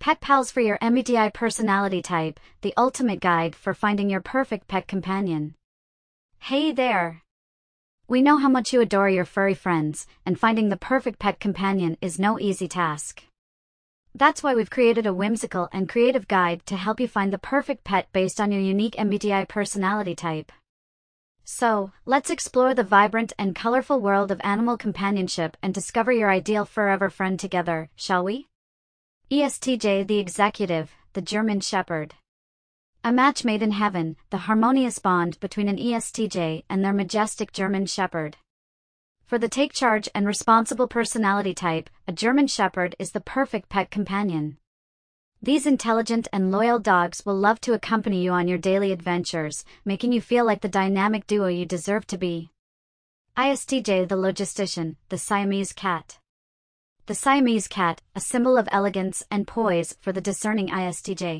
Pet Pals for your MBTI personality type, the ultimate guide for finding your perfect pet companion. Hey there! We know how much you adore your furry friends, and finding the perfect pet companion is no easy task. That's why we've created a whimsical and creative guide to help you find the perfect pet based on your unique MBTI personality type. So, let's explore the vibrant and colorful world of animal companionship and discover your ideal forever friend together, shall we? ESTJ the Executive, the German Shepherd. A match made in heaven, the harmonious bond between an ESTJ and their majestic German Shepherd. For the take charge and responsible personality type, a German Shepherd is the perfect pet companion. These intelligent and loyal dogs will love to accompany you on your daily adventures, making you feel like the dynamic duo you deserve to be. ISTJ the Logistician, the Siamese Cat. The Siamese cat, a symbol of elegance and poise for the discerning ISTJ.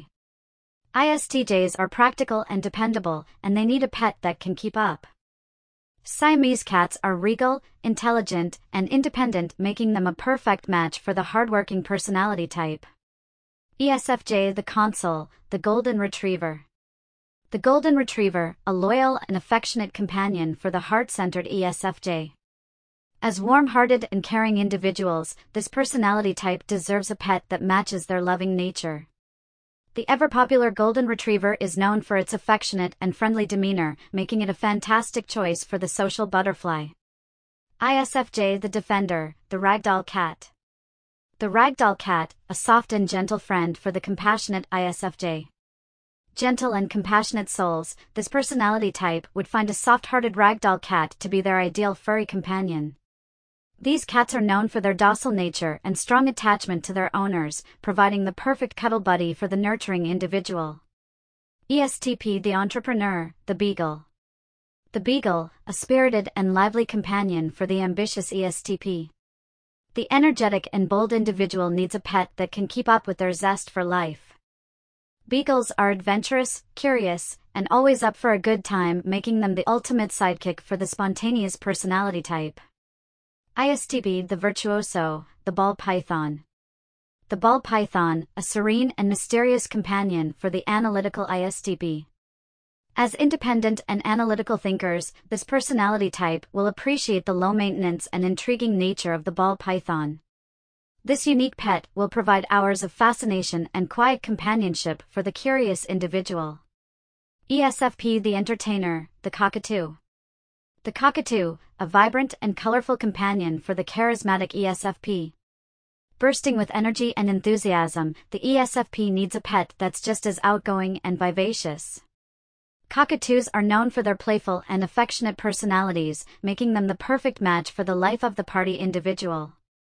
ISTJs are practical and dependable, and they need a pet that can keep up. Siamese cats are regal, intelligent, and independent, making them a perfect match for the hardworking personality type. ESFJ the Consul, the Golden Retriever. The Golden Retriever, a loyal and affectionate companion for the heart-centered ESFJ. As warm-hearted and caring individuals, this personality type deserves a pet that matches their loving nature. The ever-popular Golden Retriever is known for its affectionate and friendly demeanor, making it a fantastic choice for the social butterfly. ISFJ the Defender, the Ragdoll Cat. The Ragdoll Cat, a soft and gentle friend for the compassionate ISFJ. Gentle and compassionate souls, this personality type would find a soft-hearted Ragdoll Cat to be their ideal furry companion. These cats are known for their docile nature and strong attachment to their owners, providing the perfect cuddle buddy for the nurturing individual. ESTP the Entrepreneur, the Beagle. The Beagle, a spirited and lively companion for the ambitious ESTP. The energetic and bold individual needs a pet that can keep up with their zest for life. Beagles are adventurous, curious, and always up for a good time, making them the ultimate sidekick for the spontaneous personality type. ISTP the Virtuoso, the Ball Python. The Ball Python, a serene and mysterious companion for the analytical ISTP. As independent and analytical thinkers, this personality type will appreciate the low maintenance and intriguing nature of the ball python. This unique pet will provide hours of fascination and quiet companionship for the curious individual. ESFP the Entertainer, the Cockatoo. The Cockatoo, a vibrant and colorful companion for the charismatic ESFP. Bursting with energy and enthusiasm, the ESFP needs a pet that's just as outgoing and vivacious. Cockatoos are known for their playful and affectionate personalities, making them the perfect match for the life of the party individual.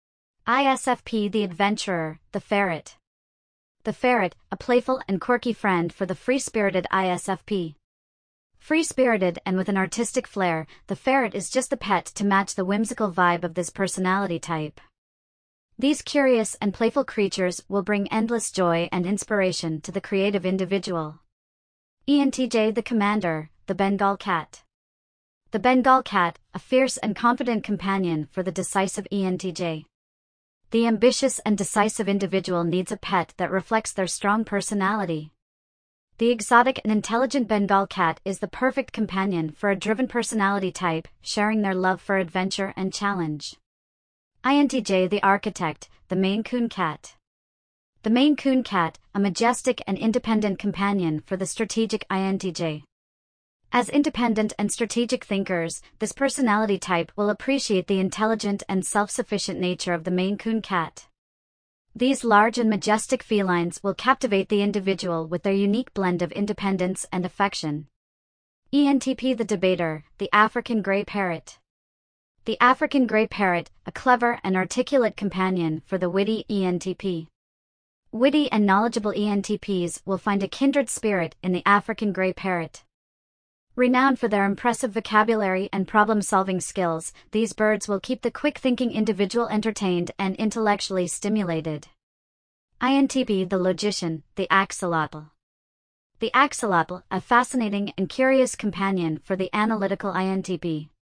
ISFP the Adventurer, the Ferret. The Ferret, a playful and quirky friend for the free-spirited ISFP. Free-spirited and with an artistic flair, the Ferret is just the pet to match the whimsical vibe of this personality type. These curious and playful creatures will bring endless joy and inspiration to the creative individual. ENTJ the Commander, the Bengal Cat. The Bengal Cat, a fierce and confident companion for the decisive ENTJ. The ambitious and decisive individual needs a pet that reflects their strong personality. The exotic and intelligent Bengal Cat is the perfect companion for a driven personality type, sharing their love for adventure and challenge. INTJ the Architect, the Maine Coon Cat. The Maine Coon Cat, a majestic and independent companion for the strategic INTJ. As independent and strategic thinkers, this personality type will appreciate the intelligent and self-sufficient nature of the Maine Coon Cat. These large and majestic felines will captivate the individual with their unique blend of independence and affection. ENTP the Debater, the African Grey Parrot. The African Grey Parrot, a clever and articulate companion for the witty ENTP. Witty and knowledgeable ENTPs will find a kindred spirit in the African Grey Parrot. Renowned for their impressive vocabulary and problem-solving skills, these birds will keep the quick-thinking individual entertained and intellectually stimulated. INTP the Logician, the Axolotl. The axolotl, a fascinating and curious companion for the analytical INTP.